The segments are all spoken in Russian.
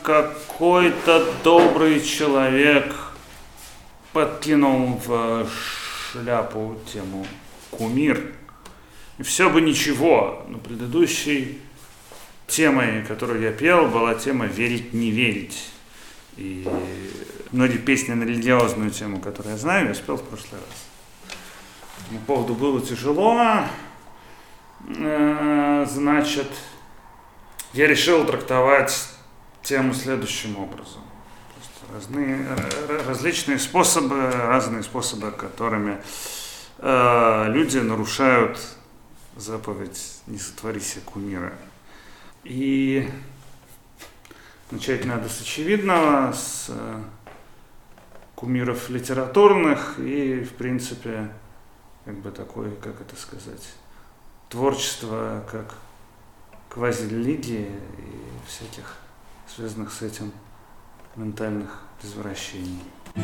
какой-то добрый человек подкинул в шляпу тему кумир. И все бы ничего, но предыдущей темой, которую я пел, была тема «Верить, не верить». И многие песни на религиозную тему, которую я знаю, я спел в прошлый раз. По этому поводу было тяжело. Значит, я решил трактовать тему следующим образом. Разные способы, которыми люди нарушают заповедь «Не сотвори себе кумира». И начать надо с очевидного, с кумиров литературных и, в принципе, такое, творчество как квазирелигии и всяких связанных с этим ментальных извращений.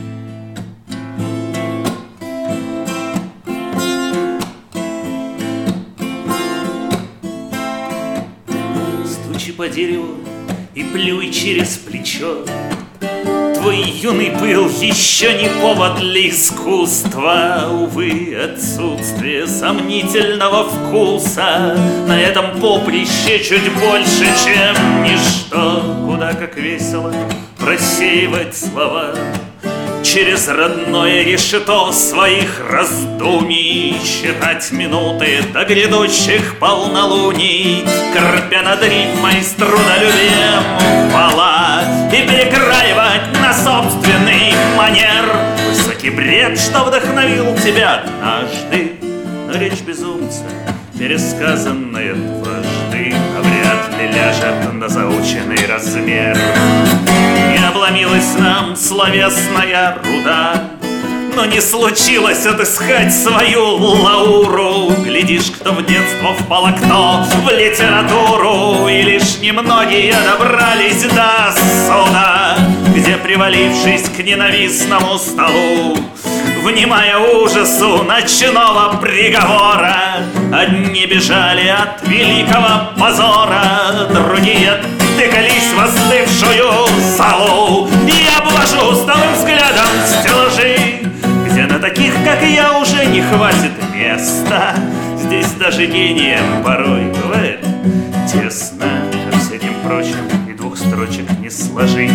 Стучи по дереву и плюй через плечо. Твой юный пыл еще не повод для искусства. Увы, отсутствие сомнительного вкуса на этом поприще чуть больше, чем ничто. Куда как весело просеивать слова через родное решето своих раздумий, считать минуты до грядущих полнолуний, корпя над рифмой с трудолюбием хвала, и перекраивать на собственный манер высокий бред, что вдохновил тебя однажды. Но речь безумца, пересказанная дважды, вряд ли ляжет на заученный размер. Не обломилась нам словесная руда, но не случилось отыскать свою Лауру. Глядишь, кто в детство впал, а кто в литературу, и лишь немногие добрались до суда, где, привалившись к ненавистному столу, внимая ужасу ночного приговора, одни бежали от великого позора, другие тыкались в остывшую залу. Я обвожу усталым взглядом стеллажи, где на таких, как я, уже не хватит места. Здесь даже гением порой бывает тесно, ко всяким прочим и двух строчек не сложить.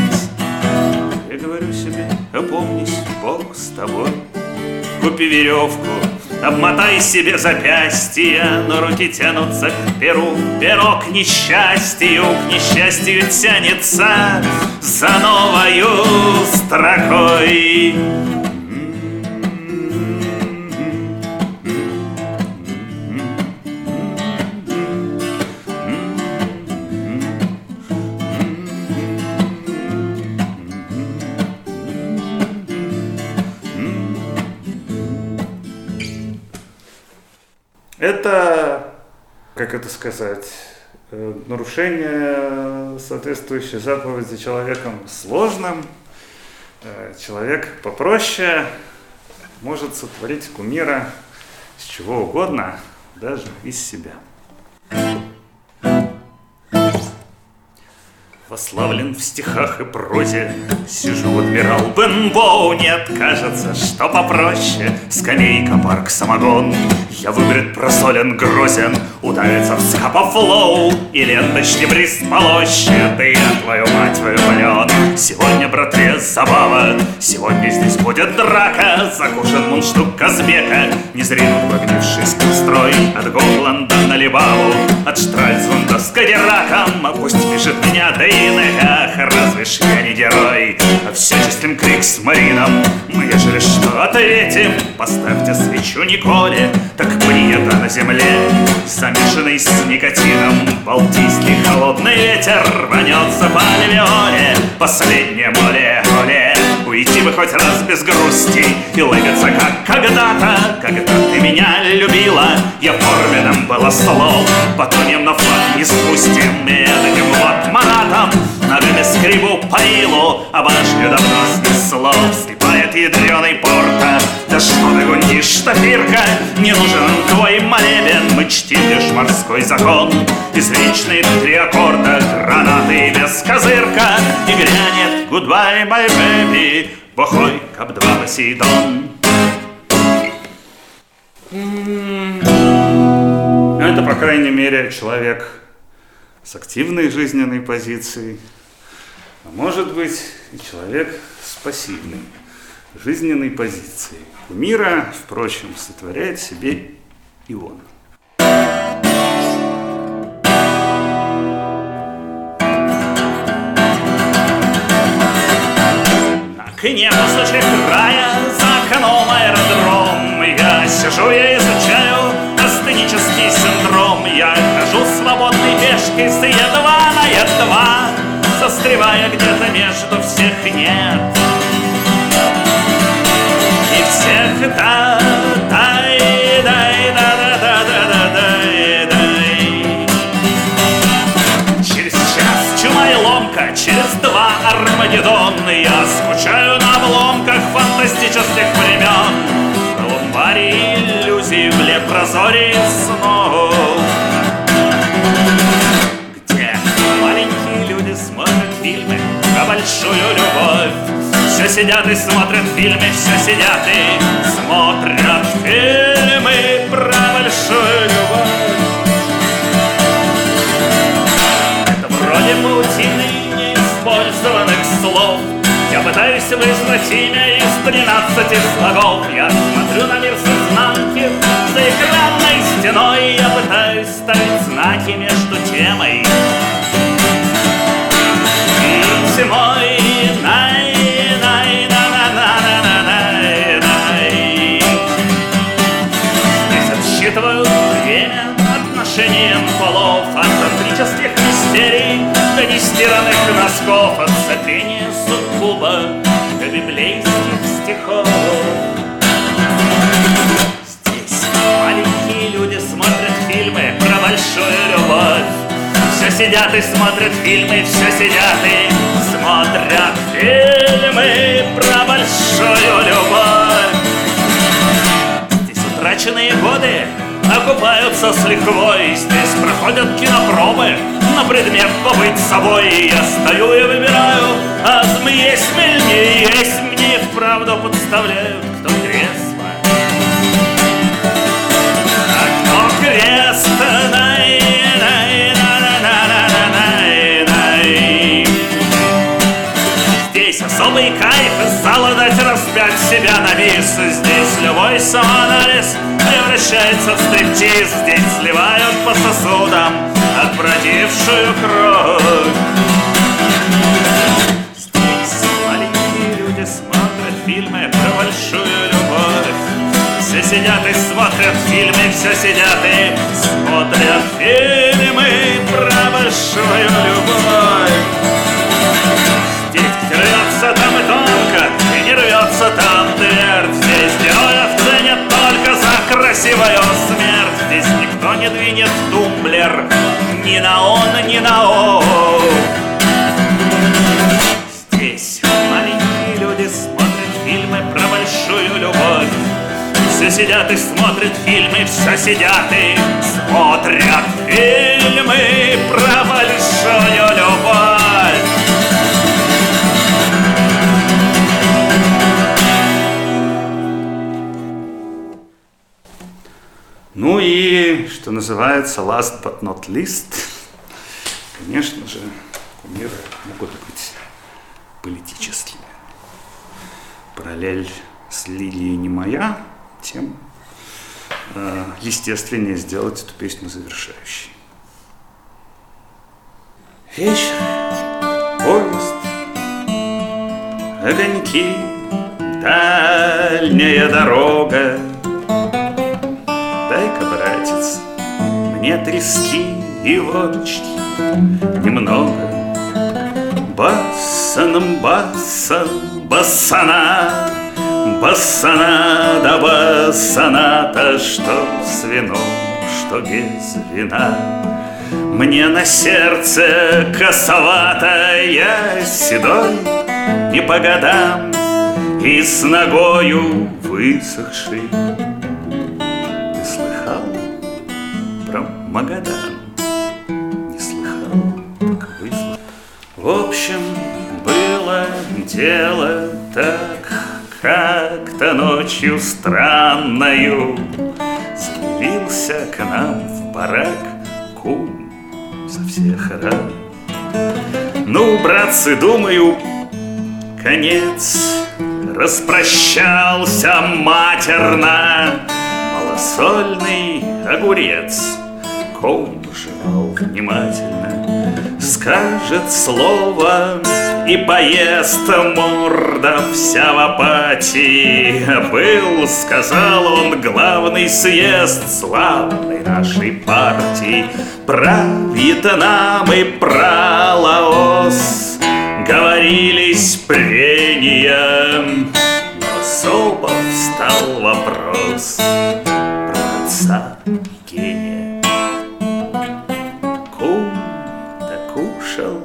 Я говорю себе, опомнись, Бог с тобой. Купи веревку, обмотай себе запястья, но руки тянутся к перу, перо к несчастью тянется за новою строкой. Это, нарушение соответствующей заповеди человеком сложным. Человек попроще может сотворить кумира с чего угодно, даже из себя. Вославлен в стихах и прозе, сижу, адмирал Бенбоу не откажется, что попроще. Скамейка, парк, самогон, я выбрит, просолен, грозен, удавится в скапофлоу, и ленточный бриз полощет, да я, твою мать, влюблен. Сегодня, братве, забава, сегодня здесь будет драка, закушен мундштук Казбека, не зринут вогнившись строй от Гогланда на Либаву, от Штральцвунда с Кадиллаком, а пусть пишет меня до иногах, разве ж я не герой, а все чистим крик с Марином. Мы, ежели что, ответим, поставьте свечу Николе, так принято на земле, замешанный с никотином. Балтийский холодный ветер рванется по Альвеоле, последнее море, оле. Уйти бы хоть раз без грусти и лыбиться, как когда-то, когда ты меня любила. Я в форме нам было слов, потонем, но флаг не спустим, и этим вот манатом ногами скребу по илу, а башню давно снесло. Слепая знает ядреный порта. Да что ты гундишь, топирка, не нужен твой молебен. Мы чтим лишь морской закон, извечные 3 аккорда, гранаты без козырка. И грянет goodbye, my baby, бухой КАП-2 Посейдон. Это, по крайней мере, человек с активной жизненной позицией, а может быть и человек с пассивной жизненной позицией. Кумира, впрочем, сотворяет себе и он. К небу сучек края, за окном аэродром. Я сижу, я изучаю астенический синдром. Я хожу свободной пешкой с Е2 на Е2, застревая где-то между всех нет. И всех дай. Через час чума и ломка, через 2 Армагеддон. Я скучаю на обломках фантастических времен, в колумбарии иллюзий, в лепрозории снов, где маленькие люди смотрят фильмы про большую любовь. Все сидят и смотрят фильмы, все сидят и смотрят фильмы про большую любовь. Это вроде паутины неиспользованных слов. Я пытаюсь вызнать имя из 13 слогов. Я смотрю на мир с изнанки за экранной стеной. Я пытаюсь ставить знаки между темой и зимой. Здесь отсчитывают время отношениям полов, от тантрических мистерий до нестиранных носков, от сопения суккуба до библейских стихов. Здесь маленькие люди смотрят фильмы про большую любовь. Все сидят и смотрят фильмы, все сидят и смотрят фильмы про большую любовь. Здесь утраченные годы окупаются с лихвой. Здесь проходят кинопробы на предмет побыть собой. И я стою и выбираю, а есть мне, есть мне вправду подставляют, кто кресло, а кто крест. Здесь особый кайф из зала дать распять себя на бис. Здесь любой самоанализ превращается в стриптиз. Здесь сливают по сосудам отбродившую кровь. Здесь маленькие люди смотрят фильмы про большую любовь. Все сидят и смотрят фильмы, все сидят и смотрят фильмы про большую любовь. Здесь где рвется там и тонко, и не рвется там твердь. Здесь героев ценят только за красивую смерть. Здесь никто не двинет тумблер ни на он, ни на о. Здесь маленькие люди смотрят фильмы про большую любовь. Все сидят и смотрят фильмы, все сидят и смотрят фильмы про большую любовь. Ну и, что называется, last but not least, конечно же, кумиры могут быть политическими. Параллель с Лилией не моя, тем естественнее сделать эту песню завершающей. Вечер, поезд, огоньки, дальняя дорога. Дай-ка, братец, мне трески и водочки немного. Басаном, басан, басана, басана да басаната, что с вином, что без вина. Мне на сердце косовато, я седой не по годам, и с ногою высохшей. Ты слыхал про Магадан? Не слыхал, так выслушал. В общем, было дело так, как-то ночью странною заявился к нам в барак кум со всех ран. Ну, братцы, думаю, конец. Распрощался матерно малосольный огурец. Кум жевал внимательно, скажет слово и поест, морда вся в апатии. Был, сказал он, главный съезд славной нашей партии. Про Вьетнам и про Лаос говорились прения, но особо встал вопрос про отца гения. Кум докушал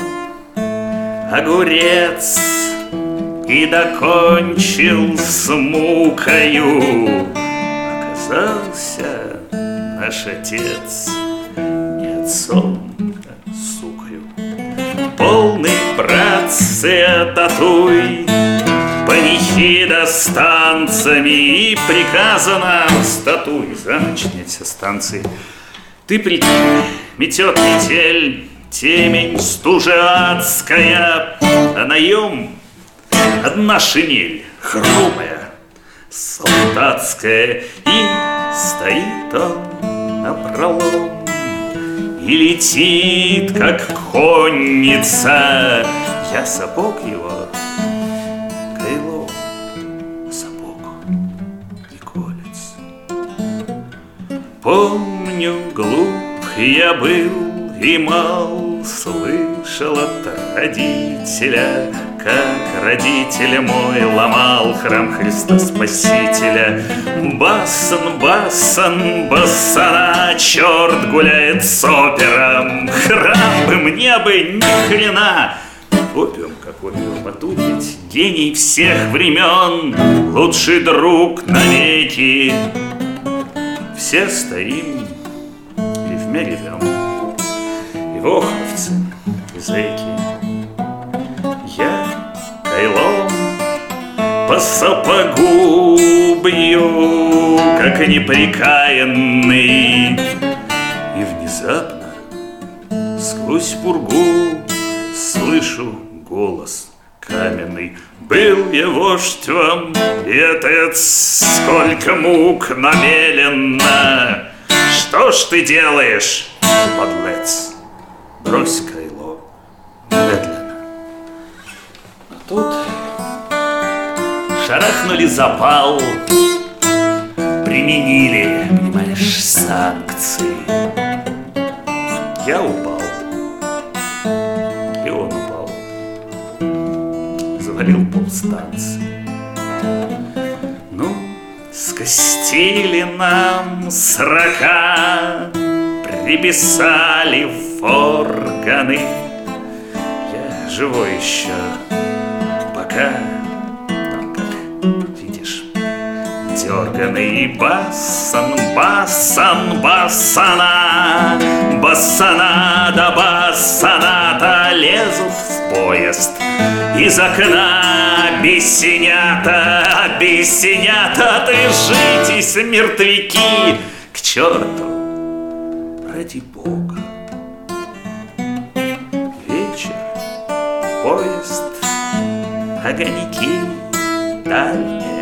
огурец и докончил с мукою. Оказался наш отец не отцом, а сукою. Полный, братцы, татуй, панихида с танцами, и приказано статуй за ночь снять со станции. Ты прикинь, метет метель, темень стужа адская, а наем одна шинель хромая, солдатская, и стоит он напролом и летит, как конница. Я сапог его кайлом, сапог не колется. Помню, глуп я был и мал, слышал от родителя, как родитель мой ломал храм Христа Спасителя. Басан, басан, басана, черт гуляет с опером. Храм бы мне бы ни хрена. Опиум как опиум, а тут ведь гений всех времен, лучший друг навеки. Все стоим и в мире ревем, и вохровцы, и зэки. Я кайлом по сапогу бью, как неприкаянный, и внезапно сквозь пургу слышу голос каменный. Был я вождь вам, и отец, сколько мук намелено. Что ж ты делаешь, подлец? Брось кайло медленно. А тут шарахнули запал, применили, понимаешь, санкции. Я упал, и он упал, завалил полстанции. Ну, скостили нам 40, приписали в органы. Я живой еще пока, но, как видишь, дерганый. Басан, басан, басана, басана да басаната лезут в поезд. Из окна бесенята, бесенята, держитесь, мертвяки, к черту, ради Бога. Вечер, поезд, огоньки, дальние